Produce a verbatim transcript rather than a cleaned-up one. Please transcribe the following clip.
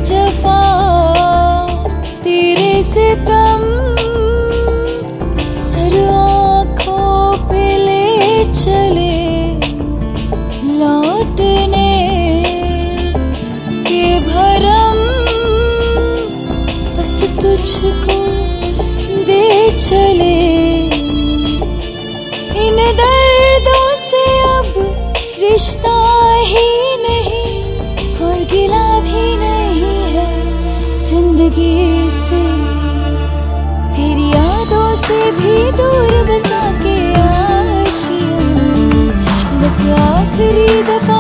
जफा तेरे सितम सर आँखों पे ले चले लौटने के भरम बस तुझको दे चले। इन दर्दों से अब रिश्ता ही नहीं और गिला भी नहीं है जिंदगी से। तेरी यादों से भी दूर बसा के आशियां बस आखिरी दफा